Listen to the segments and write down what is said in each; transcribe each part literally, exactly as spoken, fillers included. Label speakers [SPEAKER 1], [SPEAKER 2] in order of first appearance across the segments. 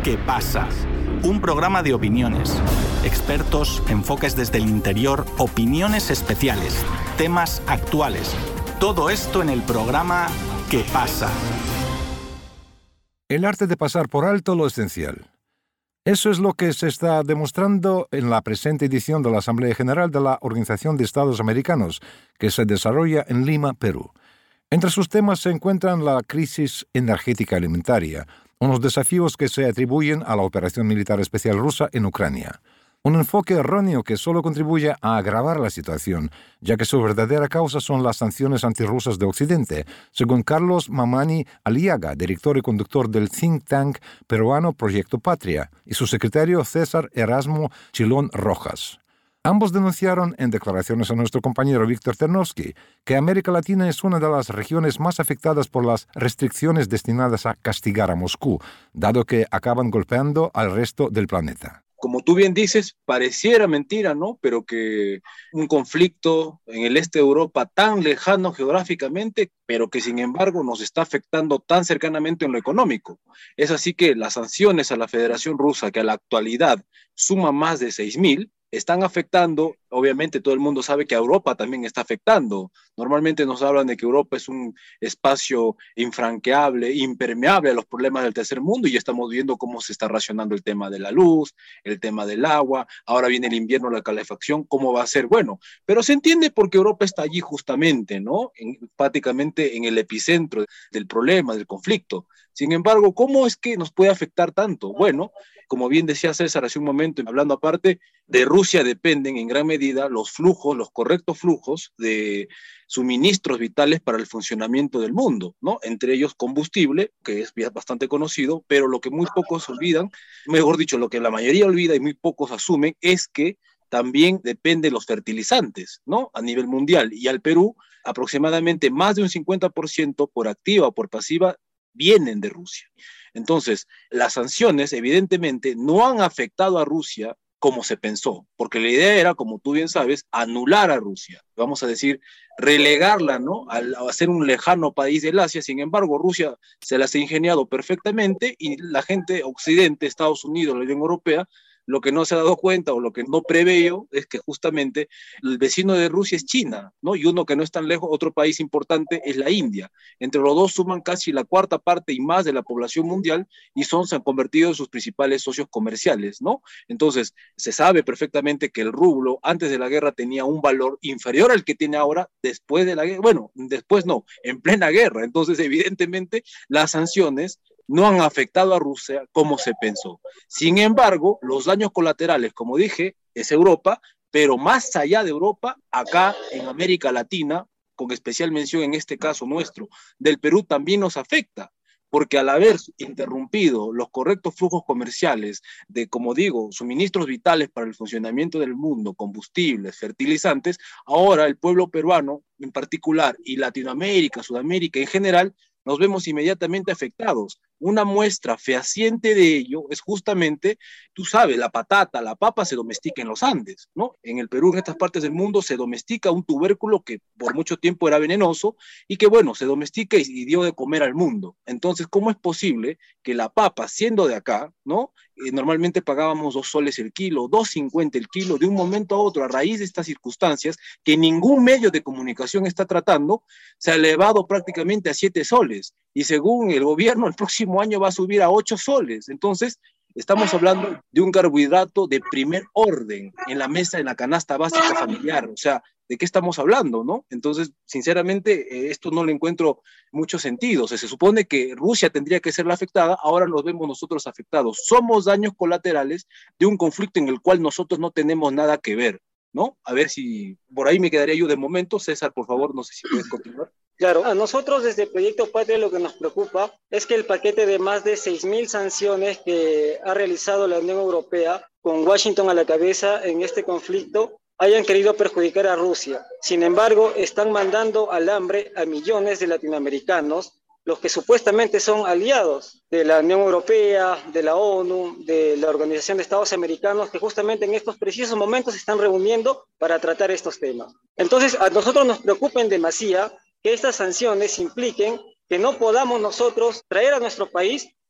[SPEAKER 1] ¿Qué pasa? Un programa de opiniones, expertos, enfoques desde el interior, opiniones especiales, temas actuales. Todo esto en el programa ¿Qué pasa?
[SPEAKER 2] El arte de pasar por alto lo esencial. Eso es lo que se está demostrando en la presente edición de la Asamblea General de la Organización de Estados Americanos, que se desarrolla en Lima, Perú. Entre sus temas se encuentran la crisis energética alimentaria, unos desafíos que se atribuyen a la operación militar especial rusa en Ucrania. Un enfoque erróneo que solo contribuye a agravar la situación, ya que su verdadera causa son las sanciones antirrusas de Occidente, según Carlos Mamani Aliaga, director y conductor del think tank peruano Proyecto Patria, y su secretario César Erasmo Chilón Rojas. Ambos denunciaron en declaraciones a nuestro compañero Víctor Ternovsky que América Latina es una de las regiones más afectadas por las restricciones destinadas a castigar a Moscú, dado que acaban golpeando al resto del planeta.
[SPEAKER 3] Como tú bien dices, pareciera mentira, ¿no? Pero que un conflicto en el este de Europa tan lejano geográficamente, pero que sin embargo nos está afectando tan cercanamente en lo económico. Es así que las sanciones a la Federación Rusa, que a la actualidad suma más de seis mil, están afectando, obviamente todo el mundo sabe que a Europa también está afectando. Normalmente nos hablan de que Europa es un espacio infranqueable, impermeable a los problemas del tercer mundo, y ya estamos viendo cómo se está racionando el tema de la luz, el tema del agua, ahora viene el invierno, la calefacción, ¿cómo va a ser? Bueno, pero se entiende porque Europa está allí justamente, ¿no? En, prácticamente en el epicentro del problema, del conflicto. Sin embargo, ¿cómo es que nos puede afectar tanto? Bueno, como bien decía César hace un momento, hablando aparte, de Rusia dependen en gran medida los flujos, los correctos flujos de suministros vitales para el funcionamiento del mundo, ¿no? Entre ellos combustible, que es bastante conocido, pero lo que muy pocos olvidan, mejor dicho, lo que la mayoría olvida y muy pocos asumen, es que también depende de los fertilizantes, ¿no? A nivel mundial. Y al Perú, aproximadamente más de un cincuenta por ciento por activa o por pasiva vienen de Rusia. Entonces, las sanciones evidentemente no han afectado a Rusia como se pensó, porque la idea era, como tú bien sabes, anular a Rusia, vamos a decir, relegarla, ¿no? Al, a ser un lejano país del Asia. Sin embargo, Rusia se las ha ingeniado perfectamente y la gente occidente, Estados Unidos, la Unión Europea, lo que no se ha dado cuenta o lo que no preveo es que justamente el vecino de Rusia es China, ¿no? Y uno que no es tan lejos, otro país importante es la India. Entre los dos suman casi la cuarta parte y más de la población mundial y son, se han convertido en sus principales socios comerciales, ¿no? Entonces, se sabe perfectamente que el rublo antes de la guerra tenía un valor inferior al que tiene ahora después de la guerra. Bueno, después no, en plena guerra. Entonces, evidentemente, las sanciones no han afectado a Rusia como se pensó. Sin embargo, los daños colaterales, como dije, es Europa, pero más allá de Europa, acá en América Latina, con especial mención en este caso nuestro, del Perú, también nos afecta, porque al haber interrumpido los correctos flujos comerciales de, como digo, suministros vitales para el funcionamiento del mundo, combustibles, fertilizantes, ahora el pueblo peruano en particular y Latinoamérica, Sudamérica en general, nos vemos inmediatamente afectados. Una muestra fehaciente de ello es justamente, tú sabes, la patata, la papa se domestica en los Andes, ¿no? En el Perú, en estas partes del mundo, se domestica un tubérculo que por mucho tiempo era venenoso y que, bueno, se domestica y, y dio de comer al mundo. Entonces, ¿cómo es posible que la papa, siendo de acá, ¿no? Eh, normalmente pagábamos dos soles el kilo, dos cincuenta el kilo, de un momento a otro, a raíz de estas circunstancias, que ningún medio de comunicación está tratando, se ha elevado prácticamente a siete soles. Y según el gobierno, el próximo año va a subir a ocho soles. Entonces, estamos hablando de un carbohidrato de primer orden en la mesa, en la canasta básica familiar. O sea, ¿de qué estamos hablando, no? Entonces, sinceramente, eh, esto no le encuentro mucho sentido. O sea, se supone que Rusia tendría que ser la afectada, ahora nos vemos nosotros afectados. Somos daños colaterales de un conflicto en el cual nosotros no tenemos nada que ver, ¿no? A ver si por ahí me quedaría yo de momento. César, por favor, no sé si puedes continuar.
[SPEAKER 4] Claro, a nosotros desde Proyecto Patria lo que nos preocupa es que el paquete de más de seis mil sanciones que ha realizado la Unión Europea, con Washington a la cabeza en este conflicto, hayan querido perjudicar a Rusia. Sin embargo, están mandando al hambre a millones de latinoamericanos, los que supuestamente son aliados de la Unión Europea, de la ONU, de la Organización de Estados Americanos, que justamente en estos precisos momentos se están reuniendo para tratar estos temas. Entonces, a nosotros nos preocupa en demasía que estas sanciones impliquen que no podamos nosotros traer a nuestro país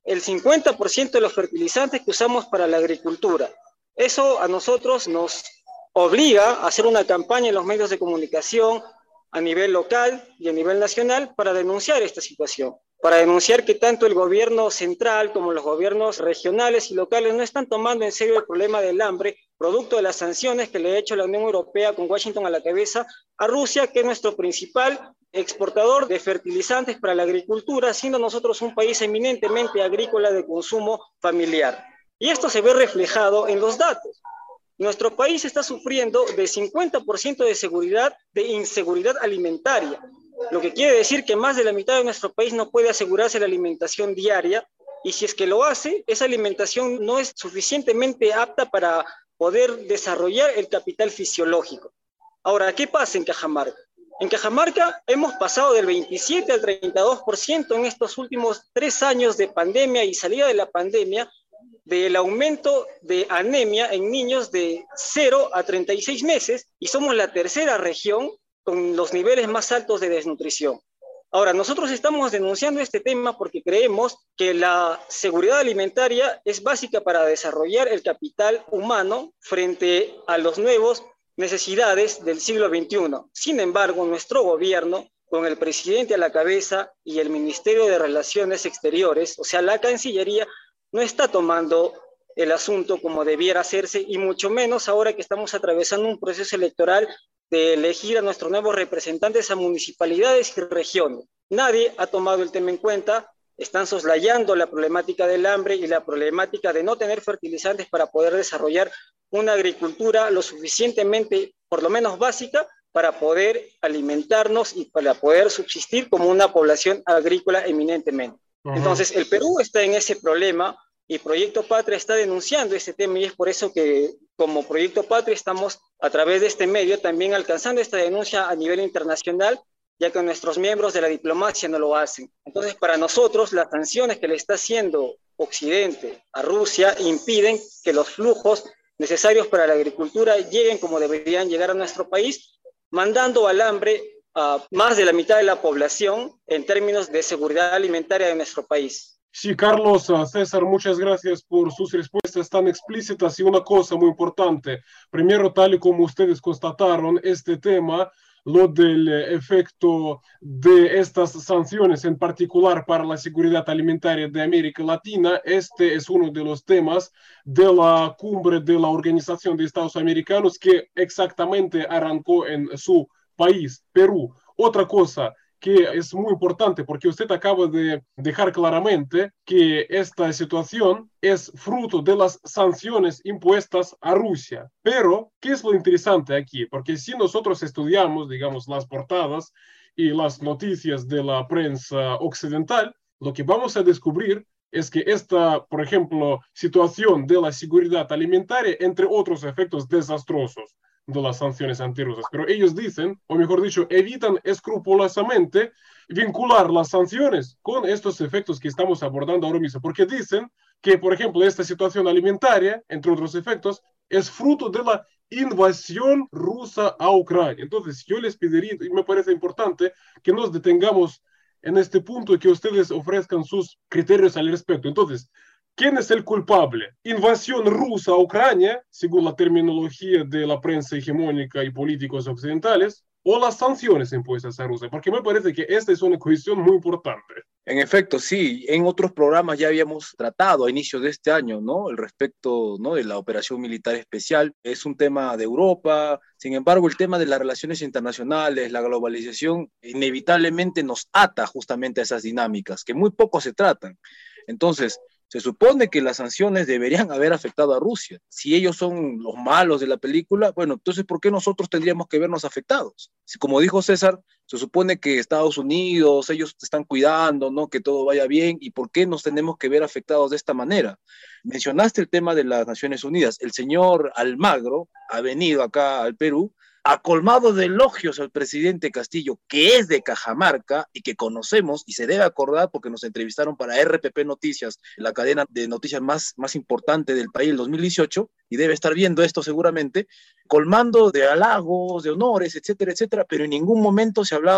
[SPEAKER 4] el cincuenta por ciento de los fertilizantes que usamos para la agricultura. Eso a nosotros nos obliga a hacer una campaña en los medios de comunicación a nivel local y a nivel nacional para denunciar esta situación, para denunciar que tanto el gobierno central como los gobiernos regionales y locales no están tomando en serio el problema del hambre, producto de las sanciones que le ha hecho la Unión Europea con Washington a la cabeza a Rusia, que es nuestro principal exportador de fertilizantes para la agricultura, siendo nosotros un país eminentemente agrícola de consumo familiar. Y esto se ve reflejado en los datos. Nuestro país está sufriendo de cincuenta por ciento de seguridad, de inseguridad alimentaria, lo que quiere decir que más de la mitad de nuestro país no puede asegurarse la alimentación diaria, y si es que lo hace, esa alimentación no es suficientemente apta para poder desarrollar el capital fisiológico. Ahora, ¿qué pasa en Cajamarca? En Cajamarca hemos pasado del veintisiete al treinta y dos por ciento en estos últimos tres años de pandemia y salida de la pandemia, del aumento de anemia en niños de cero a treinta y seis meses, y somos la tercera región con los niveles más altos de desnutrición. Ahora, nosotros estamos denunciando este tema porque creemos que la seguridad alimentaria es básica para desarrollar el capital humano frente a las nuevas necesidades del siglo veintiuno. Sin embargo, nuestro gobierno, con el presidente a la cabeza y el Ministerio de Relaciones Exteriores, o sea, la Cancillería, no está tomando el asunto como debiera hacerse, y mucho menos ahora que estamos atravesando un proceso electoral de elegir a nuestros nuevos representantes a municipalidades y regiones. Nadie ha tomado el tema en cuenta, están soslayando la problemática del hambre y la problemática de no tener fertilizantes para poder desarrollar una agricultura lo suficientemente, por lo menos básica, para poder alimentarnos y para poder subsistir como una población agrícola eminentemente. Uh-huh. Entonces, el Perú está en ese problema y Proyecto Patria está denunciando este tema, y es por eso que como Proyecto Patria estamos a través de este medio también alcanzando esta denuncia a nivel internacional, ya que nuestros miembros de la diplomacia no lo hacen. Entonces, para nosotros, las sanciones que le está haciendo Occidente a Rusia impiden que los flujos necesarios para la agricultura lleguen como deberían llegar a nuestro país, mandando al hambre a más de la mitad de la población en términos de seguridad alimentaria de nuestro país.
[SPEAKER 5] Sí, Carlos, César, muchas gracias por sus respuestas tan explícitas. Y una cosa muy importante, primero, tal y como ustedes constataron, este tema, lo del efecto de estas sanciones, en particular para la seguridad alimentaria de América Latina, este es uno de los temas de la cumbre de la Organización de Estados Americanos que exactamente arrancó en su país, Perú. Otra cosa que es muy importante, porque usted acaba de dejar claramente que esta situación es fruto de las sanciones impuestas a Rusia. Pero, ¿qué es lo interesante aquí? Porque si nosotros estudiamos, digamos, las portadas y las noticias de la prensa occidental, lo que vamos a descubrir es que esta, por ejemplo, situación de la seguridad alimentaria, entre otros efectos desastrosos de las sanciones antirrusas, pero ellos dicen, o mejor dicho, evitan escrupulosamente vincular las sanciones con estos efectos que estamos abordando ahora mismo, porque dicen que, por ejemplo, esta situación alimentaria, entre otros efectos, es fruto de la invasión rusa a Ucrania. Entonces, yo les pediría, y me parece importante, que nos detengamos en este punto y que ustedes ofrezcan sus criterios al respecto. Entonces, ¿quién es el culpable? ¿Invasión rusa a Ucrania, según la terminología de la prensa hegemónica y políticos occidentales, o las sanciones impuestas a Rusia? Porque me parece que esta es una cuestión muy importante.
[SPEAKER 3] En efecto, sí. En otros programas ya habíamos tratado a inicio de este año, ¿no? El respecto, ¿no?, de la operación militar especial. Es un tema de Europa. Sin embargo, el tema de las relaciones internacionales, la globalización, inevitablemente nos ata justamente a esas dinámicas, que muy poco se tratan. Entonces, se supone que las sanciones deberían haber afectado a Rusia. Si ellos son los malos de la película, bueno, entonces, ¿por qué nosotros tendríamos que vernos afectados? Si, como dijo César, se supone que Estados Unidos, ellos están cuidando, ¿no?, que todo vaya bien, ¿y por qué nos tenemos que ver afectados de esta manera? Mencionaste el tema de las Naciones Unidas. El señor Almagro ha venido acá al Perú, ha colmado de elogios al presidente Castillo, que es de Cajamarca y que conocemos, y se debe acordar porque nos entrevistaron para R P P Noticias, la cadena de noticias más, más importante del país, el dos mil dieciocho, y debe estar viendo esto seguramente, colmando de halagos, de honores, etcétera, etcétera, pero en ningún momento se ha hablado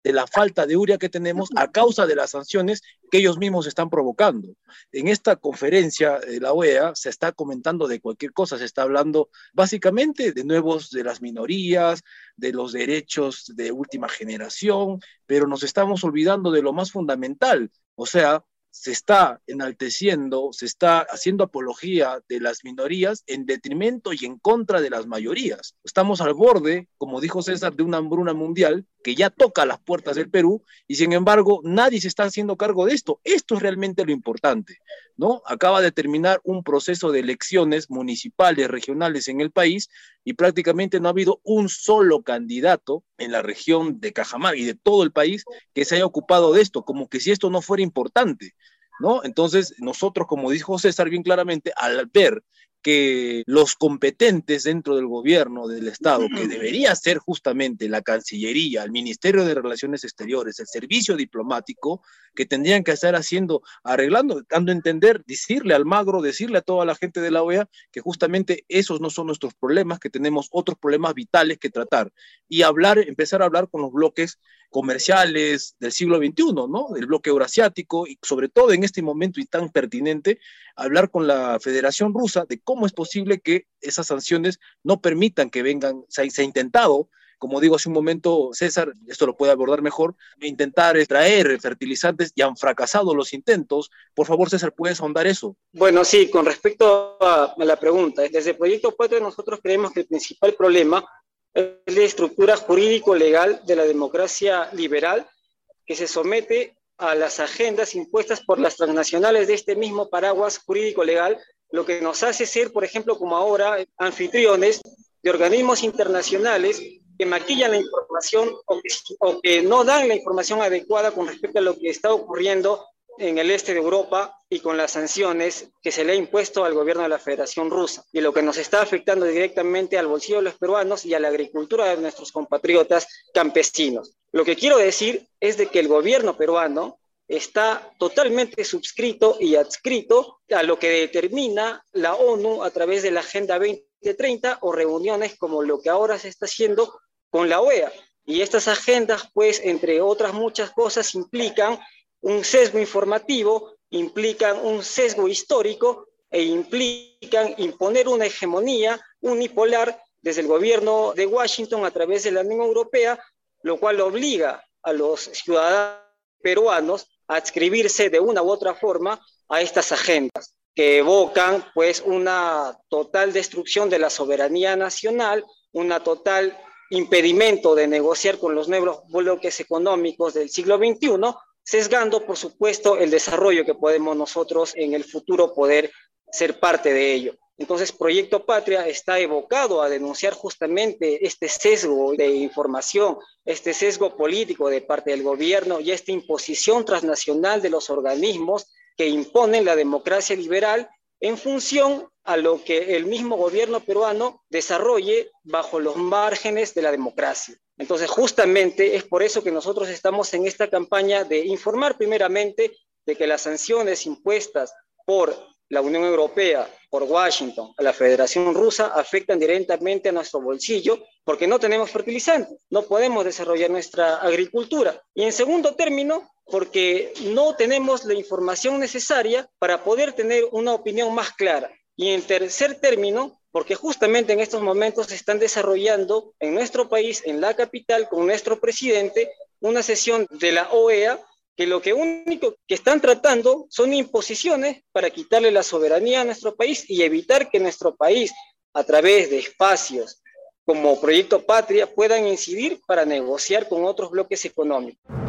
[SPEAKER 3] de la falta de urea que tenemos a causa de las sanciones que ellos mismos están provocando. En esta conferencia de la O E A se está comentando de cualquier cosa, se está hablando básicamente de nuevos, de las minorías, de los derechos de última generación, pero nos estamos olvidando de lo más fundamental, o sea, se está enalteciendo, se está haciendo apología de las minorías en detrimento y en contra de las mayorías. Estamos al borde, como dijo César, de una hambruna mundial que ya toca las puertas del Perú y sin embargo nadie se está haciendo cargo de esto. Esto es realmente lo importante, ¿no? Acaba de terminar un proceso de elecciones municipales, regionales en el país y prácticamente no ha habido un solo candidato en la región de Cajamarca y de todo el país que se haya ocupado de esto, como que si esto no fuera importante, ¿no? Entonces, nosotros, como dijo César bien claramente, al ver que los competentes dentro del gobierno del Estado, que debería ser justamente la Cancillería, el Ministerio de Relaciones Exteriores, el Servicio Diplomático, que tendrían que estar haciendo, arreglando, dando a entender, decirle al Magro, decirle a toda la gente de la O E A que justamente esos no son nuestros problemas, que tenemos otros problemas vitales que tratar y hablar, empezar a hablar con los bloques comerciales del siglo veintiuno, ¿no? Del bloque eurasiático y sobre todo en este momento y tan pertinente, hablar con la Federación Rusa de cómo es posible que esas sanciones no permitan que vengan, se, se ha intentado, como digo hace un momento César, esto lo puede abordar mejor, intentar extraer fertilizantes y han fracasado los intentos. Por favor, César, ¿puedes ahondar eso?
[SPEAKER 4] Bueno, sí, con respecto a, a la pregunta, desde el Proyecto Patria nosotros creemos que el principal problema es la estructura jurídico-legal de la democracia liberal que se somete a las agendas impuestas por las transnacionales de este mismo paraguas jurídico-legal, lo que nos hace ser, por ejemplo, como ahora, anfitriones de organismos internacionales que maquillan la información o que, o que no dan la información adecuada con respecto a lo que está ocurriendo en el este de Europa y con las sanciones que se le ha impuesto al gobierno de la Federación Rusa y lo que nos está afectando directamente al bolsillo de los peruanos y a la agricultura de nuestros compatriotas campesinos. Lo que quiero decir es de que el gobierno peruano está totalmente suscrito y adscrito a lo que determina la ONU a través de la Agenda veinte treinta o reuniones como lo que ahora se está haciendo con la O E A. Y estas agendas, pues, entre otras muchas cosas, implican un sesgo informativo, implican un sesgo histórico e implican imponer una hegemonía unipolar desde el gobierno de Washington a través de la Unión Europea, lo cual obliga a los ciudadanos peruanos a adscribirse de una u otra forma a estas agendas, que evocan pues una total destrucción de la soberanía nacional, una total impedimento de negociar con los nuevos bloques económicos del siglo veintiuno, sesgando, por supuesto, el desarrollo que podemos nosotros en el futuro poder ser parte de ello. Entonces, Proyecto Patria está evocado a denunciar justamente este sesgo de información, este sesgo político de parte del gobierno y esta imposición transnacional de los organismos que imponen la democracia liberal en función a lo que el mismo gobierno peruano desarrolle bajo los márgenes de la democracia. Entonces, justamente es por eso que nosotros estamos en esta campaña de informar primeramente de que las sanciones impuestas por la Unión Europea, por Washington, a la Federación Rusa, afectan directamente a nuestro bolsillo porque no tenemos fertilizantes, no podemos desarrollar nuestra agricultura. Y en segundo término, porque no tenemos la información necesaria para poder tener una opinión más clara. Y en tercer término, porque justamente en estos momentos se están desarrollando en nuestro país, en la capital, con nuestro presidente, una sesión de la O E A que lo que único que están tratando son imposiciones para quitarle la soberanía a nuestro país y evitar que nuestro país, a través de espacios como Proyecto Patria, puedan incidir para negociar con otros bloques económicos.